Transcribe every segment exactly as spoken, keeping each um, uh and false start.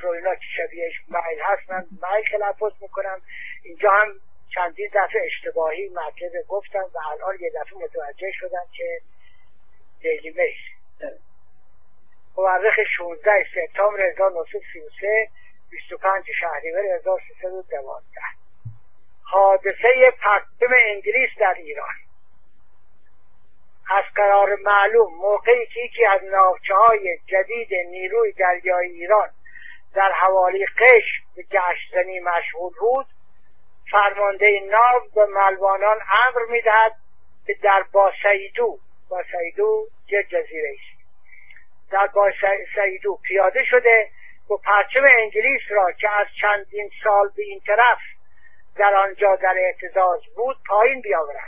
و اینا که شبیهش میل هست من میل تلفظ میکنم. اینجا هم چندین دفعه اشتباهی مطلب گفتم و الان یه دفعه متوجه شدم که دیلی میل. مورخ شانزده سپتامبر هزار و نهصد و سی و سه، بیست و پنج شهریور هزار و سیصد و دوازده. حادثه پرچم انگلیس در ایران. از قرار معلوم موقعی که یکی از ناوچه‌های جدید نیروی دریایی ایران در حوالی قشم به گشتزنی مشغول بود، فرمانده ناو به ملوانان امر می‌دهد که در باسیدو باسیدو یه جزیره است، در باسیدو پیاده شده و پرچم انگلیس را که از چندین سال به این طرف در آنجا در اعتزاز بود پایین بیاورند.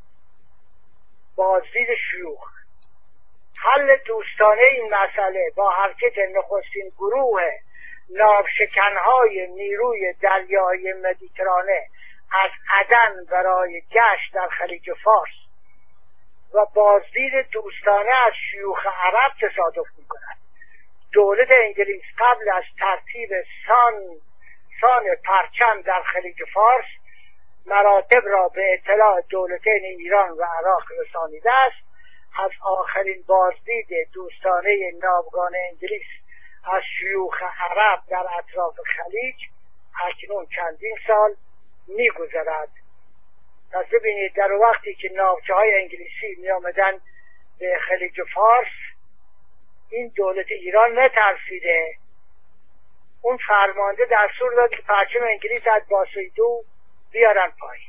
بازدید شیوخ. حل دوستانه این مسئله با حرکت نخستین گروه ناوشکنهای نیروی دریایی مدیترانه از عدن برای گشت در خلیج فارس و بازدید دوستانه از شیوخ عرب تصادف می‌کند. دولت انگلیس قبل از ترتیب سان سان پرچم در خلیج فارس مراتب را به اطلاع دولتین ایران و عراق رسانیده است. از آخرین بازدید دوستانه ناوگان انگلیس از شیوخ عرب در اطراف خلیج اکنون چندین سال می‌گذرد. پس ببینید در وقتی که ناوچه‌های انگلیسی می آمدن به خلیج فارس، این دولت ایران نترسیده، اون فرمانده دستور داد که پرچم انگلیس از باسیدو بیارن پایین.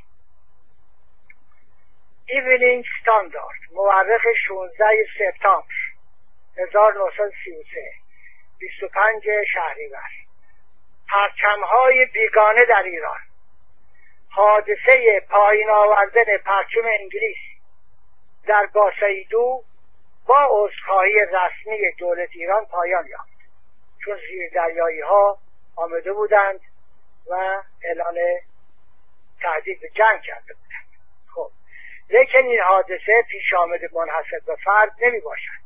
ایونینگ استاندارد. مورخ شانزده سپتامبر هزار و نهصد و سی و سه، بیست و پنج شهریور. پرچم‌های بیگانه در ایران. حادثه پایین آوردن پرچم انگلیس در باسیدو با عذرخواهی رسمی دولت ایران پایان یافت، چون زیر دریایی ها آمده بودند و اعلان تهدید به جنگ کرده بودند. خب لیکن این حادثه پیش آمده منحصر به فرد نمی باشد.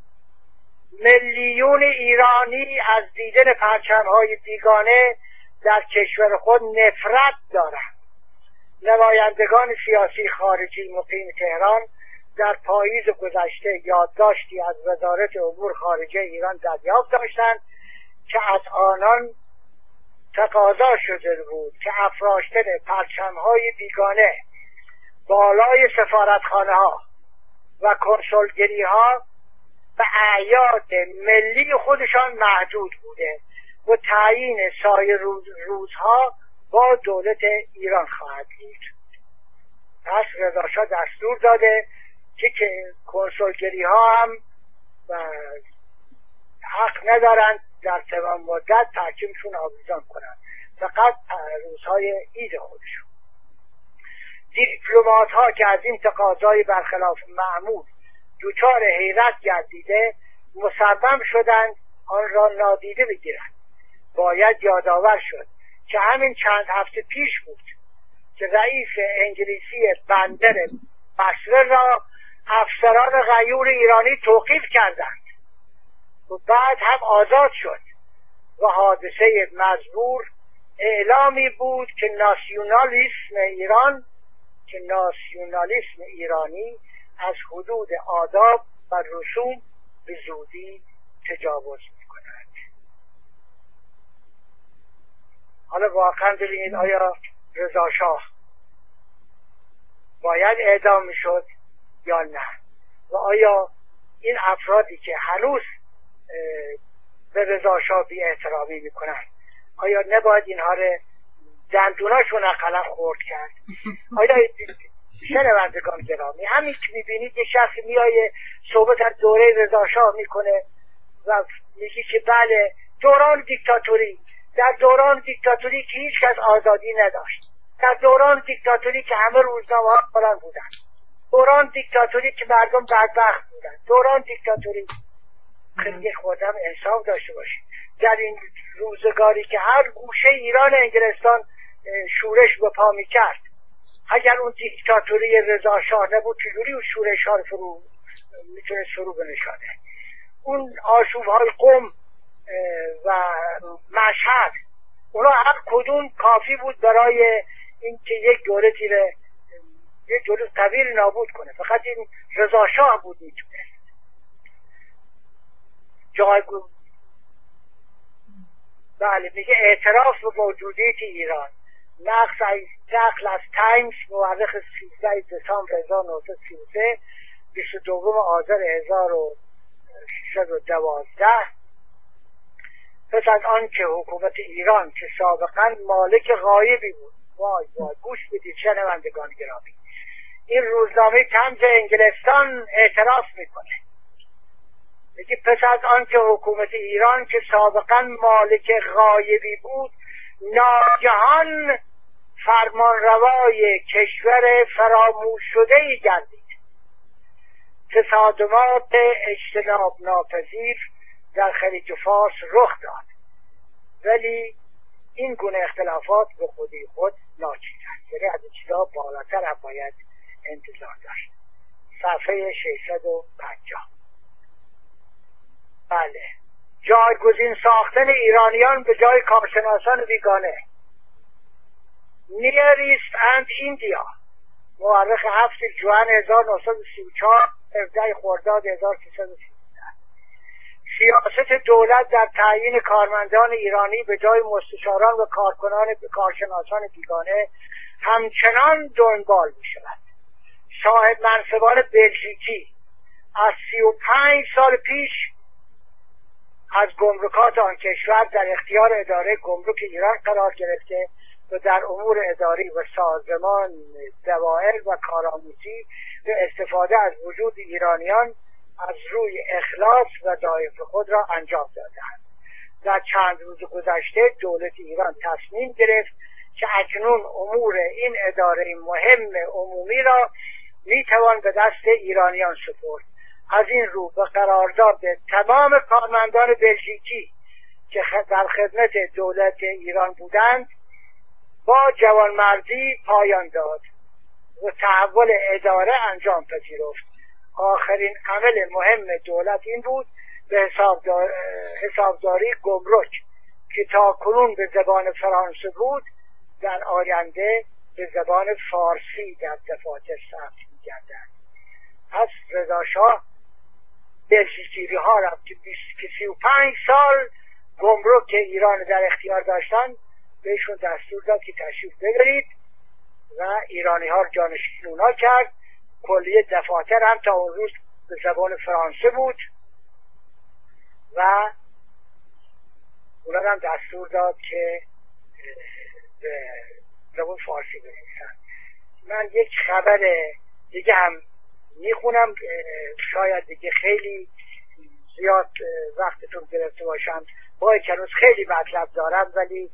میلیون ایرانی از دیدن پرچم‌های بیگانه در کشور خود نفرت دارند. نمایندگان سیاسی خارجی مقیم تهران در پاییز گذشته یادداشتی از وزارت امور خارجه ایران دریافت داشتند که از آنان تقاضا شده بود که افراشتن پرچم‌های بیگانه بالای سفارتخانه ها و کنسولگری ها به اعیاد ملی خودشان محدود بوده و تعیین سایر روز روزها با دولت ایران خواهد بود. پس رضا شاه دستور داده که, که کنسولگری ها هم حق ندارند در تمام مدت پرچمشون آویزان کنند، فقط روزهای عید خودشون. دیپلمات ها که از این تقاضای برخلاف معمول دوچار حیرت گردیده مصمم شدند آن را نادیده بگیرند. باید یادآور شد که همین چند هفته پیش بود که رئیس انگلیسی بندر بصره را افسران غیور ایرانی توقیف کردند و بعد هم آزاد شد و حادثه مزبور اعلامی بود که ناسیونالیسم ایران که ناسیونالیسم ایرانی از حدود آداب و رسوم به زودی تجاوز می‌کند. حالا واقعا ببینید آیا رضا شاه باید اعدام میشد یا نه، و آیا این افرادی که هنوز به رضا شاه بی احترامی میکنن آیا نباید اینها رو دندوناشون اقلا خورد کرد؟ آیا شنوندگان گرامی همین که میبینید یه شخص میایه صحبت از دوره رضا شاه میکنه و میگه که بله دوران دیکتاتوری، در دوران دیکتاتوری که هیچ کس آزادی نداشت، در دوران دیکتاتوری که همه روزنامه ها فلان بودن، دوران دیکتاتوری که مردم بدبخت بودن، دوران دیکتاتوری. خیلی خودم انصاف داشته باشید. در این روزگاری که هر گوشه ایران انگلستان شورش به پا میکرد، اگر اون دیکتاتوری رضا شاه نبود چجوری اون شورش ها رو فرو میتونه فرو بنشانه؟ اون آشوب های قم و مشهد، اونا هر کدوم کافی بود برای اینکه یک دولتی رو یک دولت قوی نابود کنه. فقط این رضا شاه بود میتونست. جایگو بله میگه اعتراف به موجودیت ایران. نقل از تایمز مورخ سیزده دسامبر هزار و نهصد و سی و سه بیست و دو آذر هزار و ششصد و دوازده. پس از آن که حکومت ایران که سابقا مالک غایبی بود، وای وای گوش بدید شنوندگان گرامی، این روزنامه طنز انگلستان اعتراف میکنه، میگه پس از آن که حکومت ایران که سابقا مالک غایبی بود ناگهان فرمانروای کشور فراموش شده ای گردید، تصادمات اجتناب ناپذیر در خلیج فارس رخ داد، ولی این گونه اختلافات به خودی خود ناچیز است. یعنی از این چیزها بالاتر هم باید انتظار داشت. صفحه ششصد و پنجاه. بله، جایگزین ساختن ایرانیان به جای کارشناسان بیگانه. نیر ایست اند ایندیا، مورخ هفت جوان هزار و نهصد و سی و چهار، هفده خرداد هزار و سیصد و سیزده. سیاست دولت در تعیین کارمندان ایرانی به جای مستشاران و کارکنان کارشناسان بیگانه همچنان دنبال می شود. صاحب منصبان بلژیکی از سی و پنج سال پیش از گمرکات آن کشور در اختیار اداره گمرک ایران قرار گرفته و در امور اداری و سازمان دوایر و کارآموزی به استفاده از وجود ایرانیان از روی اخلاص و دایف خود را انجام دادند. در چند روز گذشته دولت ایران تصمیم گرفت که اکنون امور این اداره مهم عمومی را میتوان به دست ایرانیان سپرد. از این رو به قرارداد تمام کارمندان بلژیکی که در خدمت دولت ایران بودند با جوانمردی پایان داد و تحول اداره انجام پذیرفت. آخرین عمل مهم دولت این بود به حسابدار... حسابداری گمرک که تا کنون به زبان فرانسه بود در آینده به زبان فارسی در دفاتر ثبت می‌گردد. پس رضا شاه بلژیکی ها را که سی و پنج سال گمرک ایران در اختیار داشتن بهشون دستور داد که تشریف ببرید و ایرانی ها را جانشین اونا کرد. کلیه دفاتر هم تا اون روز به زبان فرانسه بود و اونا هم دستور داد که به زبان فارسی بنویسن. من یک خبر دیگه هم میخونم، شاید دیگه خیلی زیاد وقتتون گرفته باشم، با هنوز خیلی مطلب دارم ولی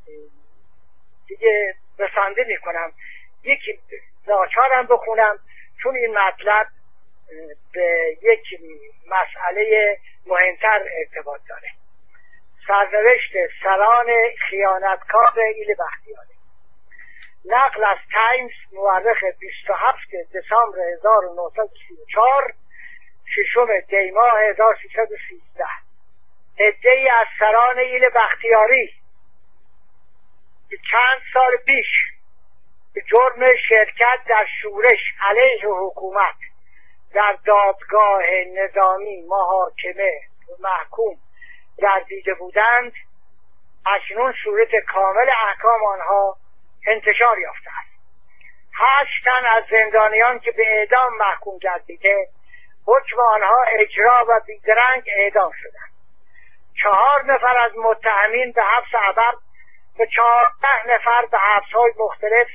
دیگه بسنده میکنم یکی ناچارم بخونم چون این مطلب به یک مسئله مهمتر ارتباط داره. سرنوشت سران خیانتکار ایل بختیاری. نقل از تایمز مورخ بیست و هفت دسامبر هزار و نهصد و سی و چهار، ششم دی ماه هزار و سیصد و سیزده. عده‌ای از سران ایل بختیاری که چند سال پیش به جرم شرکت در شورش علیه حکومت در دادگاه نظامی محاکمه و محکوم گردیده بودند، اکنون صورت کامل احکام آنها انتشار یافته است. هشت تن از زندانیان که به اعدام محکوم گردیده حکم آنها اجرا و بیدرنگ اعدام شدند. چهار نفر از متهمین به حبس ابد و چهارده نفر به حبس‌های مختلف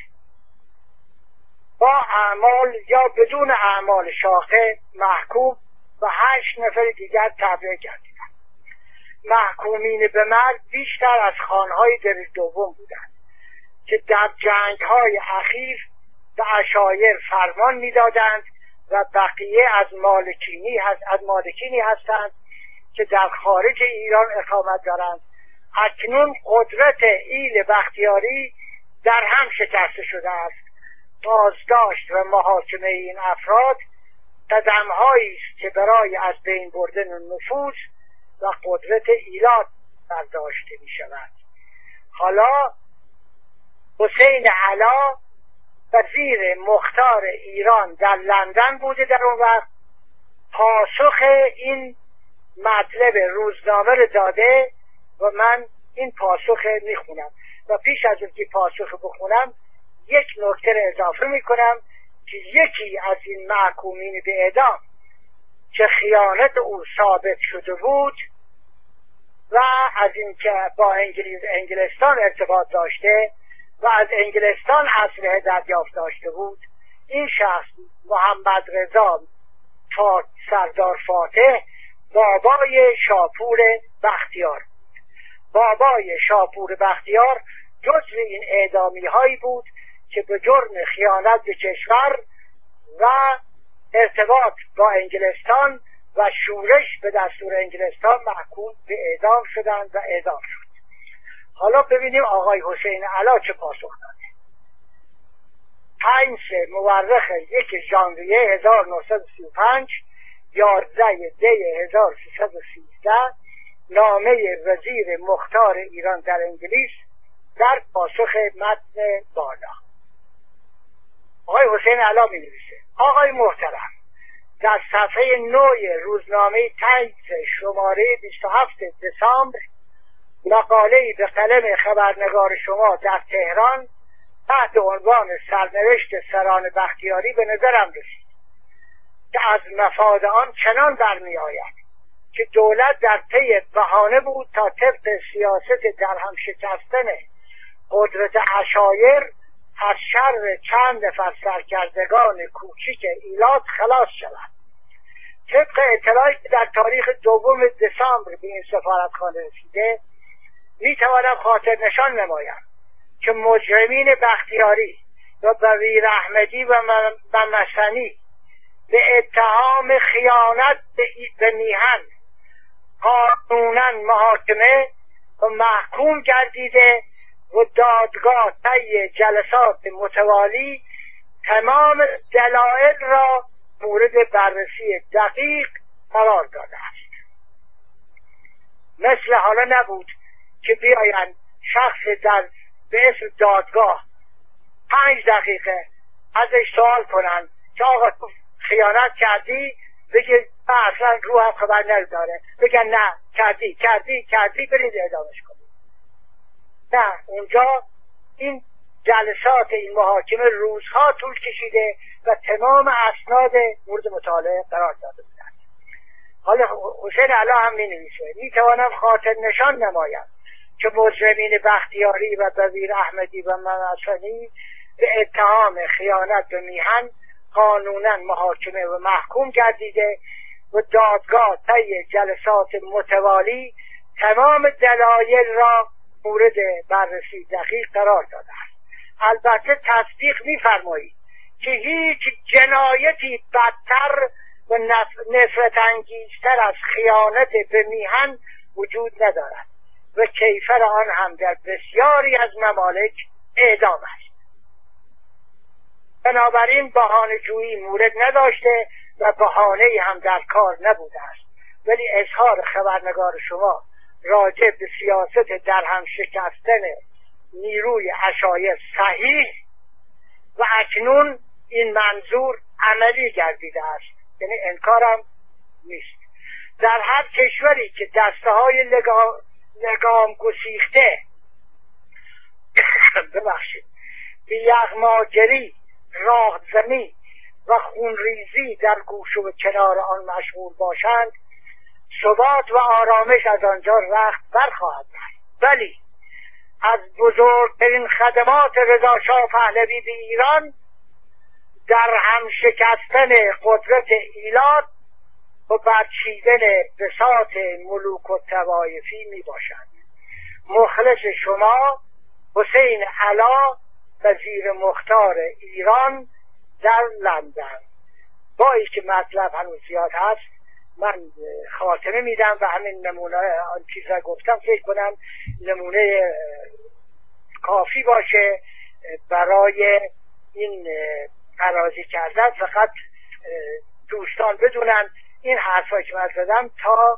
با اعمال یا بدون اعمال شاقه محکوم و هشت نفر دیگر تبرئه گردیدند. محکومین به مرگ بیشتر از خانهای درجه دوم بودند که در جنگ‌های اخیر به عشایر فرمان می‌دادند و بقیه از مالکینی هست از مالکینی هستند که در خارج ایران اقامت دارند. اکنون قدرت ایل بختیاری در هم شکسته شده است. بازداشت و محاکمه این افراد قدم‌هایی است که برای از بین بردن نفوذ و قدرت ایلات برداشته می شود. حالا حسین علا وزیر مختار ایران در لندن بوده در اون وقت، پاسخ این مطلب روزنامه رو داده و من این پاسخ میخونم و پیش از اینکه پاسخ بخونم یک نکته رو اضافه میکنم که یکی از این محکومین به اعدام که خیانت او ثابت شده بود و از اینکه با انگلیس انگلستان ارتباط داشته و از انگلستان اسلحه دریافت داشته بود، این شخص محمد رضا سردار فاتح بابای شاپور بختیار. بابای شاپور بختیار جزو این اعدامی هایی بود که به جرم خیانت به کشور و ارتباط با انگلستان و شورش به دستور انگلستان محکوم به اعدام شدند و اعدام شد. حالا ببینیم آقای حسین علا چه پاسخ داده. پنج مورخ یک ژانویه هزار و نهصد و سی و پنج، یازده دی هزار و سیصد و سیزده، نامه وزیر مختار ایران در انگلیس در پاسخ متن بالا. آقای حسین علا می نویسه: آقای محترم، در صفحه نو روزنامه تایمز شماره بیست و هفت دسامبر مقاله‌ای به قلم خبرنگار شما در تهران تحت عنوان سرنوشت سران بختیاری به نظرم رسید که از مفاد آن چنان برمی آید که دولت در پی بهانه بود تا طبق سیاست در هم شکستن قدرت عشایر از شر چند نفر سرکردگان کوچیک ایلات خلاص شود. طبق اطلاعی که در تاریخ دوم دسامبر به این سفارتخانه رسیده، می توانم خاطر نشان نمایم که مجرمین بختیاری و بویر احمدی و ممسنی به اتهام خیانت به میهن قانونا محاکمه و محکوم گردیده و دادگاه طی جلسات متوالی تمام دلایل را مورد بررسی دقیق قرار داده است. مثل حالا نبود که بیاین شخص در به اسم دادگاه پنج دقیقه ازش سوال کنن که آقا تو خیانت کردی، بگه اصلا رو هم خبر نداره، بگن نه کردی کردی کردی برید اعدامش کنید. نه، اونجا این جلسات این محاکمه روزها طول کشیده و تمام اسناد مورد مطالعه قرار داده بودند. حالا حسین علا هم می نویسه: می توانم خاطر نشان نمایم که مجرمین بختیاری و بویر احمدی و ممسنی به اتهام خیانت به میهن قانونا محاکمه و محکوم گردیده و دادگاه طی جلسات متوالی تمام دلایل را مورد بررسی دقیق قرار داده است. البته تصدیق می‌فرمایید که هیچ جنایتی بدتر و نفرت انگیزتر از خیانت به میهن وجود ندارد و کیفر آن هم در بسیاری از ممالک اعدام است. بنابراین بهانه‌جویی مورد نداشته و بهانه‌ای هم در کار نبوده است، ولی اظهار خبرنگار شما راجع به سیاست در هم شکستن نیروی عشایر صحیح و اکنون این منظور عملی گردیده است، یعنی انکارم نیست. در هر کشوری که دسته های لگام, لگام گسیخته ببخشید به یغماگری، راهزنی و خونریزی در گوشه و کنار آن مشغول باشند، ثبات و آرامش از آنجا رخت برخواهد داشت. ولی از بزرگترین خدمات رضا شاه پهلوی به ایران در هم شکستن قدرت ایلات و برچیدن بساط ملوک و طوایفی می باشد. مخلص شما، حسین علا، وزیر مختار ایران در لندن. با اینکه مطلب هنوز زیاد هست من خاتمه میدم و همین نمونه آن چیزا گفتم فکر کنم نمونه کافی باشه برای این قرازی کردن. فقط دوستان بدونن این حرفایی که من زدم تا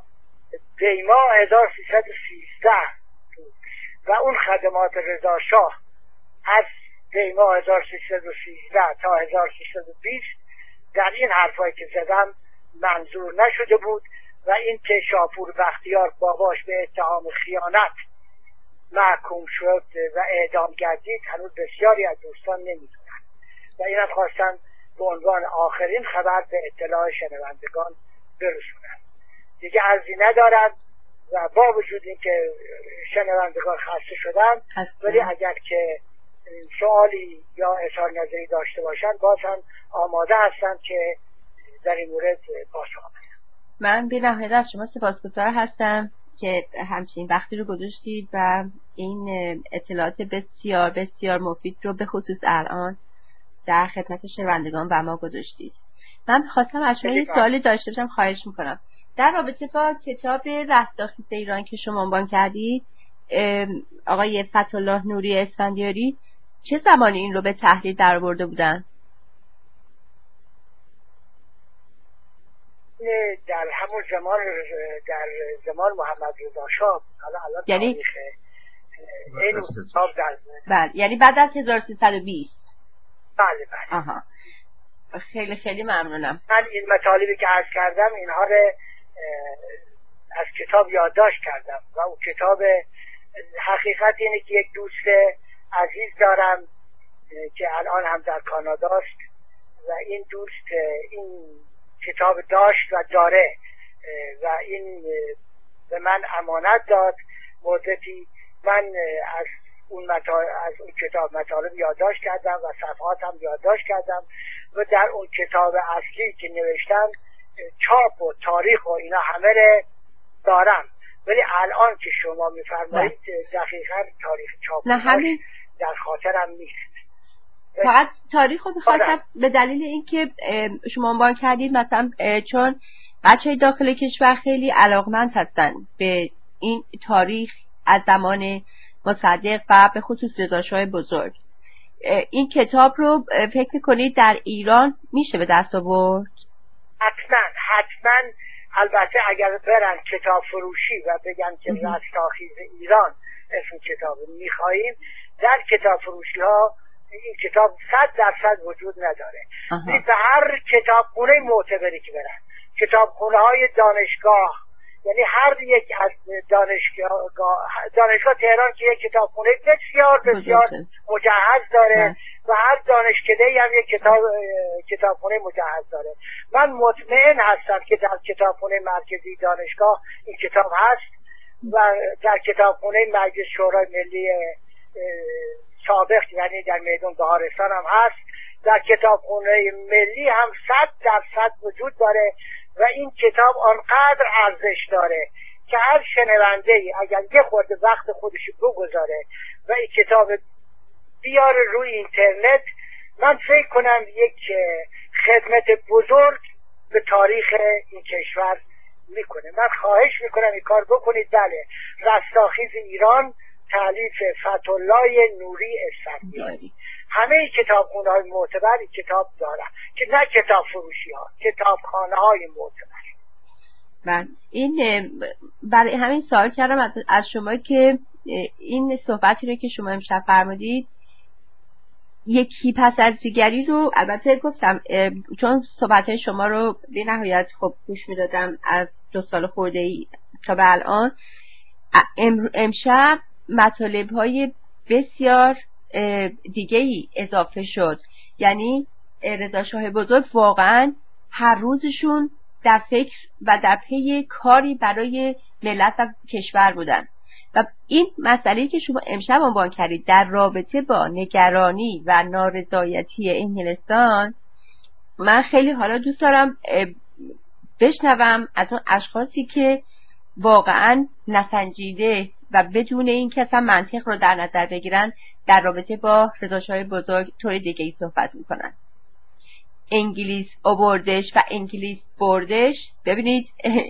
دیما هزار و سیصد و سیزده بود و اون خدمات رضا شاه از دیما هزار و سیصد و سیزده تا هزار و سیصد و بیست در این حرفایی که زدم منظور نشده بود و این که شاپور بختیار باباش به اتهام خیانت محکوم شد و اعدام گردید هنوز بسیاری از دوستان نمیدونن و اینم خواستم به عنوان آخرین خبر به اطلاع شنوندگان برسونم. دیگه عرضی ندارم و با وجود این که شنوندگان خسته شدن ولی اگر که سوالی یا اظهار نظری داشته باشن باز هم آماده هستم که در این مورد پاسخ بدم. من بی نهایت از شما سپاسگزار هستم که همچنین وقتی رو گذاشتید و این اطلاعات بسیار بسیار مفید رو به خصوص الان در خدمت شنوندگان و ما گذاشتید. من خواستم از شما یه سوالی داشته باشم، خواهش میکنم. در رابطه با کتاب رستاخیز ایران که شما عنوان کردید آقای فتح‌الله نوری اسفندیاری چه زمانی این رو به تحریر درآورده بودن؟ در همون زمان در زمان محمد رضا شاه. حالا الان یعنی تاریخ این کتاب در بله یعنی بعد از هزار و سیصد و بیست. بله بله. آها. خیلی خیلی ممنونم. من این مطالبی که عرض کردم اینها رو از کتاب یادداشت کردم و اون کتاب حقیقت اینه که یک دوست عزیز دارم که الان هم در کاناداست و این دوست این کتاب داشت و داره و این به من امانت داد مدتی. من از اون مطالب از اون کتاب مطالب یادداشت کردم و صفحات هم یادداشت کردم و در اون کتاب اصلی که نوشتم چاپ و تاریخ و اینا همه رو دارم ولی الان که شما میفرمایید دقیقاً تاریخ چاپ در خاطرم نیست. فقط تاریخ رو بخواستم به دلیل اینکه شما عنوان کردید مثلا چون بچه‌های داخل کشور خیلی علاقمند هستن به این تاریخ از زمان مصدق و به خصوص رضا شاه بزرگ. این کتاب رو فکر می‌کنید در ایران میشه به دست آورد؟ حتما حتما. البته اگر برن کتاب فروشی و بگن که رستاخیز ایران اسم کتاب میخواییم در کتاب فروشی ها این کتاب صد درصد وجود نداره. به هر کتابخونه معتبری که برن کتابخونه های دانشگاه یعنی هر یک از دانشگاه دانشگاه تهران که یک کتابخونه بسیار بسیار مجهز داره و هر دانشکده‌ای هم یک کتاب کتابخونه مجهز داره. من مطمئن هستم که در کتابخونه مرکزی دانشگاه این کتاب هست و در کتابخونه مجلس شورای ملی سابق یعنی در میدان بهارستان هم هست. در کتابخونه ملی هم صد درصد وجود داره و این کتاب آنقدر ارزش داره که هر شنونده ای اگر یه خورده وقت خودش بگذاره و این کتاب بیاره روی اینترنت من فکر کنم یک خدمت بزرگ به تاریخ این کشور میکنه. من خواهش میکنم این کار بکنید. بله رستاخیز ایران تالیف فتح‌الله نوری اسفندیاری. همه کتابخونه های معتبر این کتاب دارن که نه کتاب فروشی ها کتابخانه های معتبر. من این برای همین سوال کردم از, از شما که این صحبتی رو که شما امشب فرمودید یکی پس از دیگری رو البته گفتم چون صحبت شما رو به نهایت خب گوش میدادم از دو سال خورده ای تا به الان امشب مطالب های بسیار دیگه ای اضافه شد. یعنی رضا شاه بزرگ واقعا هر روزشون در فکر و در پی کاری برای ملت و کشور بودن و این مسئله که شما امشب عنوان کردید در رابطه با نگرانی و نارضایتی انگلستان من خیلی حالا دوست دارم بشنوم از اون اشخاصی که واقعا نسنجیده و بدون این که اصلا منطق رو در نظر بگیرن در رابطه با رضا شاه بزرگ طور دیگه ای صحبت میکنن. انگلیس آوردش و انگلیس بردش. ببینید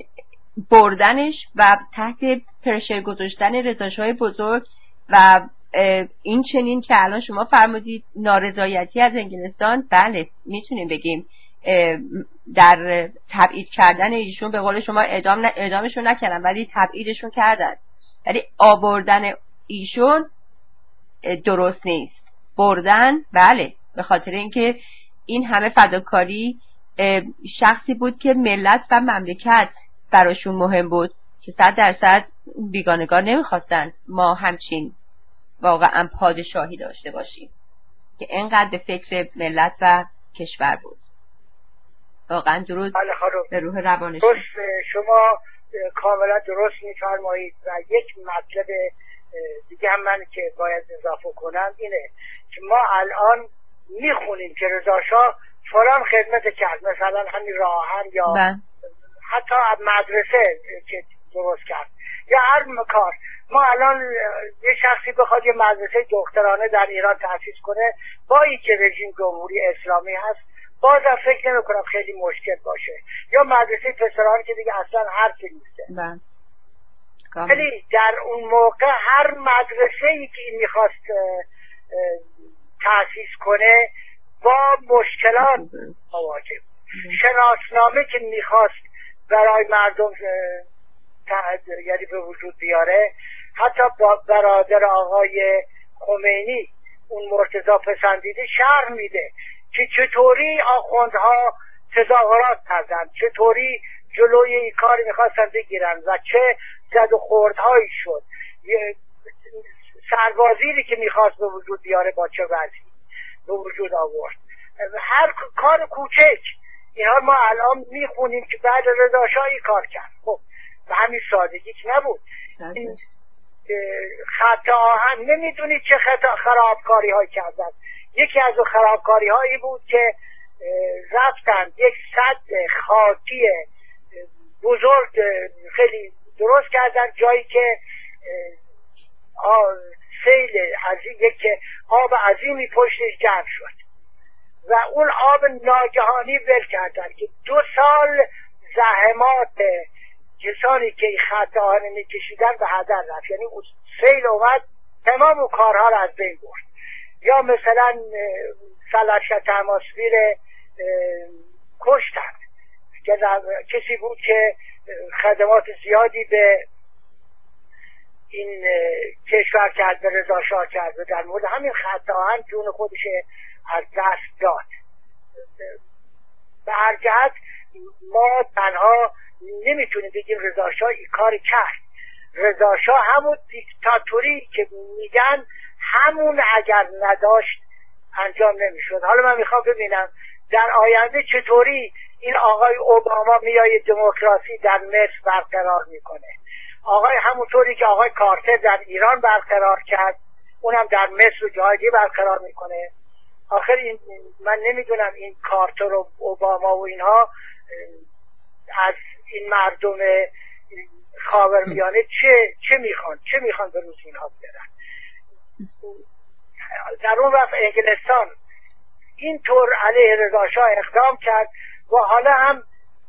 بردنش و تحت پرشر گذاشتن رضا شاه بزرگ و این چنین که الان شما فرمودید نارضایتی از انگلستان. بله میتونیم بگیم در تبعید کردن ایشون، به قول شما اعدام نه اعدامشون نکردن ولی تبعیدشون کردن، ولی آوردن ایشون درست نیست. بردن بله، به خاطر اینکه این همه فداکاری شخصی بود که ملت و مملکت براشون مهم بود که صد درصد بیگانگان نمیخواستن ما همچین واقعا پادشاهی داشته باشیم که اینقدر به فکر ملت و کشور بود. واقعا درود به روح روانشون. شما کاملا درست میفرمایید و یک مطلب دیگه هم من که باید اضافه کنم اینه که ما الان میخونیم که رضا شاه فلان خدمت کرد، مثلا همین راهن یا بن. حتی مدرسه که درست کرد یا هر مکار. ما الان یه شخصی بخواد یه مدرسه دخترانه در ایران تأسیس کنه با این که رژیم جمهوری اسلامی هست بازم فکر نمی کنم خیلی مشکل باشه، یا مدرسه پسرانه که دیگه اصلا حرفی نیسته. ولی در اون موقع هر مدرسه‌ای که این میخواست تأسیس کنه با مشکلات مواجه بود. شناسنامه که میخواست برای مردم یعنی به وجود بیاره، حتی با برادر آقای خمینی اون مرتضی پسندیده شرح میده که چطوری آخوندها تظاهرات کردن، چطوری جلوی این کاری میخواستن بگیرن و چه زد و خوردهایی شد، سربازیری که میخواست به وجود بیاره با چه وضعی به وجود آورد. هر کار کوچک اینها ما الان میخونیم که بعد رضا شاه این کار کرد. خب به همین سادگی که نبود. این خط آهن نمیدونید چه خطا خرابکاری های کردن. یکی از اون خرابکاری هایی بود که رفتن یک سد خاکی بزرگ خیلی درست کردن جایی که سیل عظیم، یک آب عظیمی پشتش جمع شد و اون آب ناگهانی ول کردن که دو سال زحمات کسانی که خط آهن میکشیدن به هدر رفت. یعنی اون سیل اومد تمام اون کارها رو از بین برد. یا مثلا سلشت تماسبیر کشتن که کسی بود که خدمات زیادی به این کشور کرد، به رضا شاه کرد و در مورد همین خط آهن جون خودش از دست داد. به هر جهت ما تنها نمیتونیم بگیم رضا شاه این کار کرد. رضا شاه همون دیکتاتوری که میگن همون اگر نداشت انجام نمیشد. حالا من میخوام ببینم در آینده چطوری این آقای اوباما میای دموکراسی در مصر برقرار میکنه، آقای همونطوری که آقای کارتر در ایران برقرار کرد اونم در مصر و جای دیگه برقرار میکنه. آخر این من نمیدونم این کارتر و اوباما و اینها از این مردم خاورمیانه چه چه میخوان چه میخوان به روز اینها بیارن. در اون وقت انگلستان اینطور علیه رضا شاه اقدام کرد و حالا هم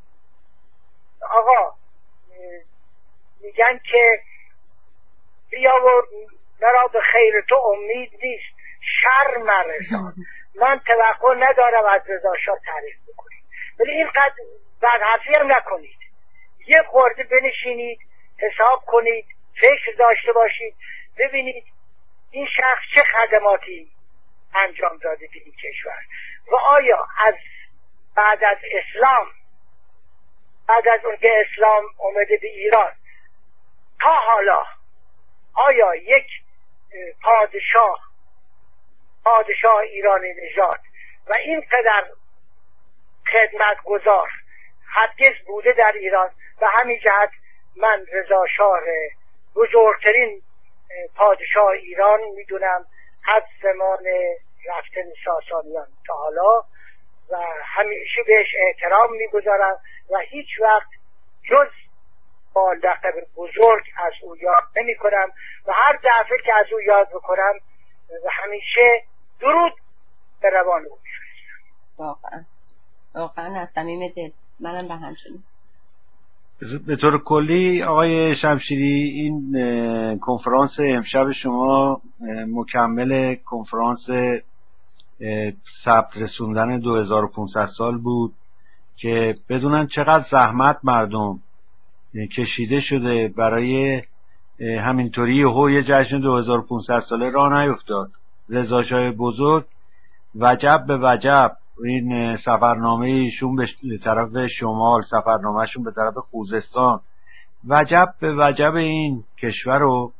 آقا میگن که بیا و مرا به خیر تو امید نیست شر مرسان. من توقع ندارم از رضا شاه تعریف بکنید، ولی اینقدر بدحرفی هم نکنید. یه خورده بنشینید حساب کنید، فکر داشته باشید، ببینید این شخص چه خدماتی انجام داده به این کشور و آیا از بعد از اسلام بعد از اون که اسلام اومده به ایران تا حالا آیا یک پادشاه پادشاه ایرانی نژاد و اینقدر خدمت گذار هرگز بوده در ایران؟ و همین جهت من رضا شاه بزرگترین پادشاه ایران میدونم از زمان رفتن ساسانیان تا حالا و همیشه بهش احترام میگذارم و هیچ وقت جز با لقب بزرگ از او یاد نمی کنم و هر دفعه که از او یاد بکنم و همیشه درود به روان او میفرستم. واقعا واقعا از صمیم دل منم به همچنین. به طور کلی آقای شمشیری این کنفرانس امشب شما مکمل کنفرانس ثبت رسوندن دو هزار و پانصد سال بود که بدونن چقدر زحمت مردم کشیده شده برای همینطوری هو یه جشن دو هزار و پانصد ساله راه نیفتاد. رضا شاه بزرگ وجب به وجب این سفرنامه ایشون به طرف شمال، سفرنامهشون به طرف خوزستان، وجب به وجب این کشور رو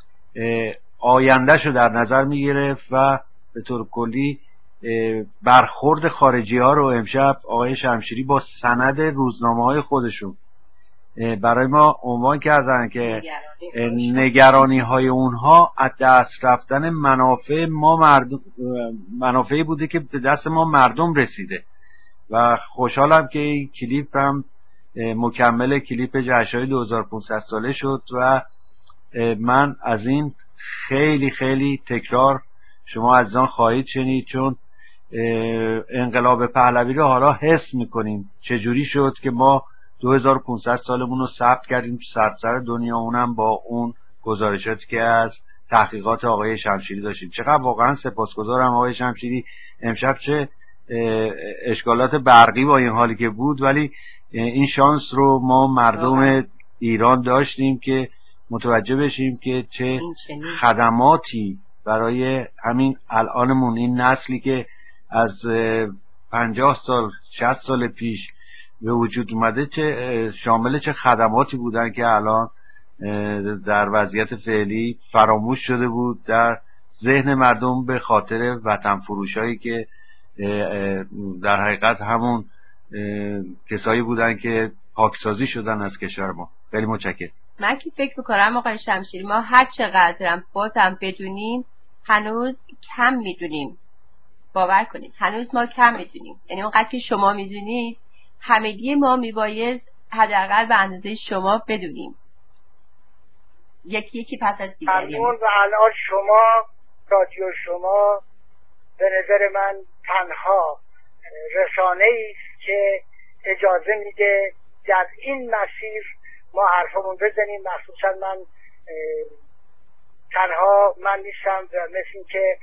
آیندهشو در نظر میگرفت و به طور کلی برخورد خارجی ها رو امشب آقای شمشیری با سند روزنامه های خودشون برای ما عنوان کردن که نگرانی های اونها از دست رفتن منافع ما مردم، منافعی بوده که به دست ما مردم رسیده و خوشحالم که این کلیپ هم مکمل کلیپ جشن‌های دو هزار و پانصد ساله شد و من از این خیلی خیلی تکرار شما از آن خواهید شنید، چون انقلاب پهلوی رو حالا حس میکنیم چجوری شد که ما دو هزار و پانصد سالمون رو ثبت کردیم تو سراسر دنیا، اونم با اون گزارشاتی که از تحقیقات آقای شمشیری داشتیم. چقدر واقعا سپاسگزارم آقای شمشیری. امشب چه اشکالات برقی با این حالی که بود، ولی این شانس رو ما مردم ایران داشتیم که متوجه بشیم که چه خدماتی برای همین الانمون، این نسلی که از پنجاه سال شصت سال پیش به وجود اومده، چه شامل چه خدماتی بودن که الان در وضعیت فعلی فراموش شده بود در ذهن مردم به خاطر وطن فروشایی که در حقیقت همون کسایی بودن که پاکسازی شدن از کشور ما. خیلی متشکرم. من که فکر میکنم آقای شمشیری ما هر چقدرم بازم بدونیم هنوز کم میدونیم. باور کنید هنوز ما کم میدونیم، یعنی اونقدر که شما میدونید همگی ما میباید حداقل به اندازه شما بدونیم، یکی یکی پس از دیگری. همون و الان شما رادیو شما به نظر من تنها رسانه ایست که اجازه میده در این مسیر ما حرفمون بزنیم. مخصوصا من تنها من نیستم و مثل این که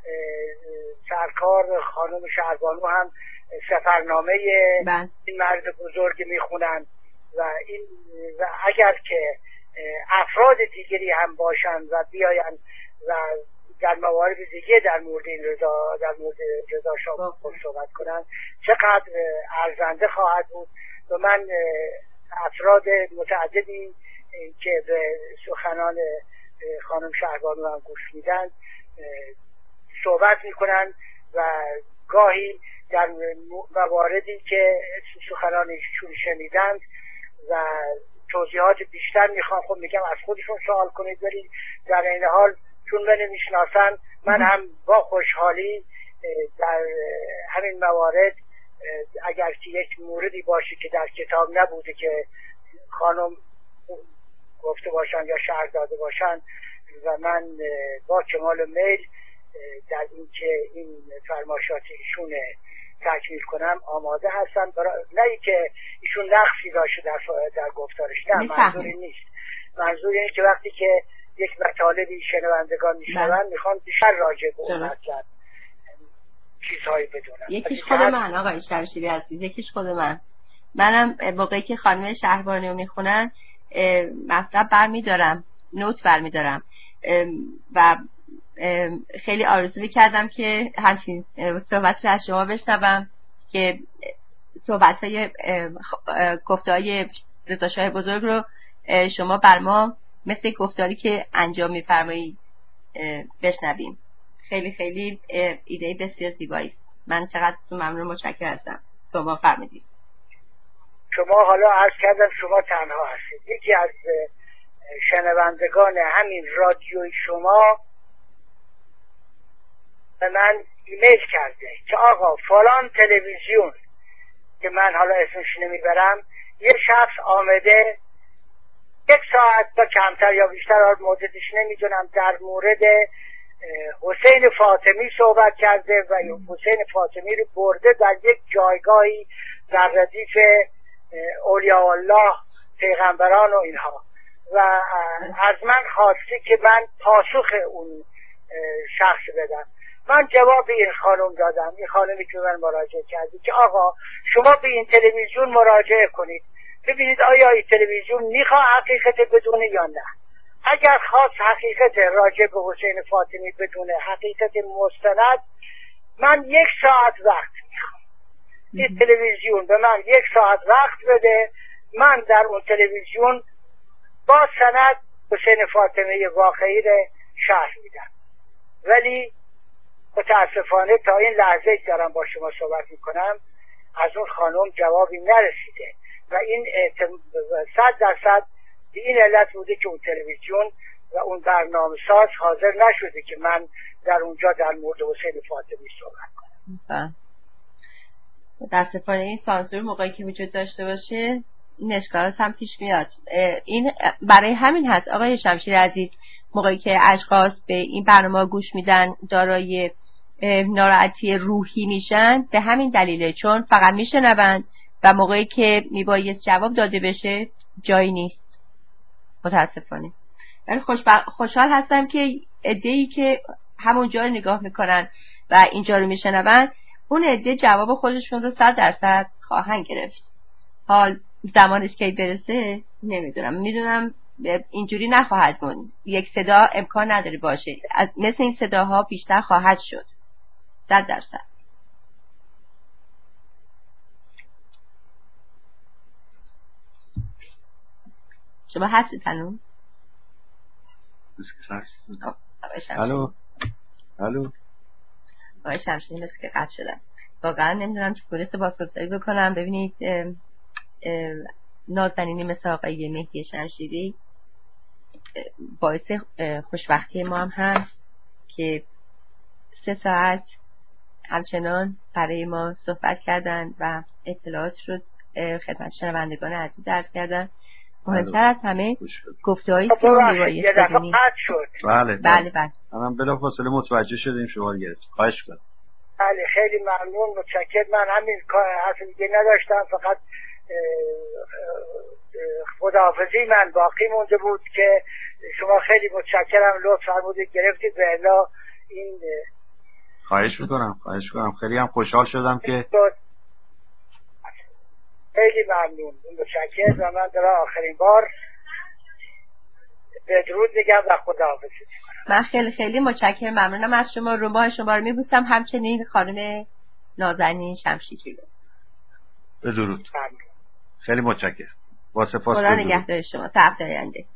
سرکار خانم شهربانو هم سفرنامه بند. این مرد بزرگ میخونن و این و اگر که افراد دیگری هم باشن و بیاین و در موارد دیگه در مورد این رضا در مورد رضا شاه صحبت کنن چقدر ارزنده خواهد بود. و من افراد متعددی که به سخنان خانم شهربانو هم گوش میدن صحبت میکنن و گاهی در مواردی که سخنانشون شنیدند و توضیحات بیشتر میخوان، خب میگم از خودشون سوال کنید، ولی در این حال چون من میشناسن من هم با خوشحالی در همین موارد اگر که یک موردی باشه که در کتاب نبوده که خانم گفته باشن یا شرح داده باشن و من با کمال میل در این که این فرمایشات ایشون تکمیل کنم آماده هستم. نه ای که ایشون نقصی داشته در در گفتارش، نه منظوری نیست. منظور اینه که وقتی که یک مطالبی شنوندگان میشنون میخوان بیشتر راجع به اون مطلب چیزهایی بدونن. یکیش خود من آقای شمشیری عزیز، یکیش خود من منم موقعی که خانم شهربانو میخونن مطلب برمیدارم، نوت برمیدارم و خیلی آرزو کردم که همچین صحبت از شما بشنوم که صحبت‌های گفتارهای رضا شاه بزرگ رو شما بر ما مثل گفتاری که انجام می‌فرمایید بشنویم. خیلی خیلی ایده بسیار زیبایی است. من چقدر ممنون، متشکرم هستم. شما فرمودید. شما حالا عرض کردم شما تنها هستید. یکی از شنوندگان همین رادیوی شما به من ایمیل کرده که آقا فلان تلویزیون که من حالا اسمش نمیبرم یه شخص آمده یک ساعت تا کمتر یا بیشتر مدتش نمیدونم در مورد حسین فاطمی صحبت کرده و حسین فاطمی رو برده در یک جایگاهی در ردیف اولیاء الله پیغمبران و اینها و از من خواسته که من پاسخ اون شخص بدم. من جواب این خانم دادم، این خانمی که من مراجعه کردی که آقا شما به این تلویزیون مراجعه کنید ببینید آیا این تلویزیون میخواد حقیقت بدونه یا نه. اگر خواست حقیقت راجع به حسین فاطمی بدونه، حقیقت مستند، من یک ساعت وقت میخوام. این تلویزیون به من یک ساعت وقت بده، من در اون تلویزیون با سند حسین فاطمی واقعی رو شرح میدم. ولی متاسفانه تا این لحظه دارم با شما صحبت میکنم از اون خانم جوابی نرسیده و این صد درصد به این علت بوده که اون تلویزیون و اون برنامه ساز حاضر نشده که من در اونجا در مورد حسین فاطمی صحبت کنم. متاسفانه این سانسور موقعی که وجود داشته باشه این اشکالات هم پیش میاد. این برای همین هست آقای شمشیر عزیز موقعی که اشخاص به این برنامه گوش میدن دارای ناراحتی روحی میشن به همین دلیله، چون فقط میشنون و موقعی که میباید جواب داده بشه جایی نیست. متاسفانه. ولی خوشحال هستم که عده‌ای که همونجا رو نگاه میکنن و اینجا رو میشنون اون عده جواب خودشون رو صد درصد خواهن گرفت. حال زمانش که برسه نمیدونم. میدونم اینجوری نخواهد موند. یک صدا امکان نداره باشه. از مثل این صداها بیشتر خواهد شد. صد درصد. شما هستید هنوز؟ الو الو آقای شمشیر مثل که قطع شدن. واقعا نمیدونم چطوری سپاسگزاری بکنم. ببینید اه اه نازنینی مثل آقای مهدی شمشیری باعث خوشبختی ما هم هست که سه ساعت همچنان برای ما صحبت کردن و اطلاعات رو خدمت شنوندگان عزیز عرض کردن. مهمتر از همه گفته‌هایی که ما میبایست بدونیم. بله بله بله من بلافاصله متوجه شدیم شما رو گرفت. خواهش کنم. بله خیلی ممنون، متشکرم. من همین حرف دیگه نداشتم، فقط خداحافظی من باقی مونده بود که شما خیلی متشکرم لطف فرمودید گرفتید. به الا این خواهش میکنم خواهش میکنم خیلی هم خوشحال شدم که خیلی ممنون، متشکرم و من در آخرین بار بدرود میگم و خداحافظی میکنم. من خیلی خیلی متشکرم، ممنونم از شما. روباه شما رو میبوسم، همچنین خانم نازنین شمشیری رو. بدرود. خیلی متشکرم. با سپاس. خدا نگهدار شما. تا هفته آینده.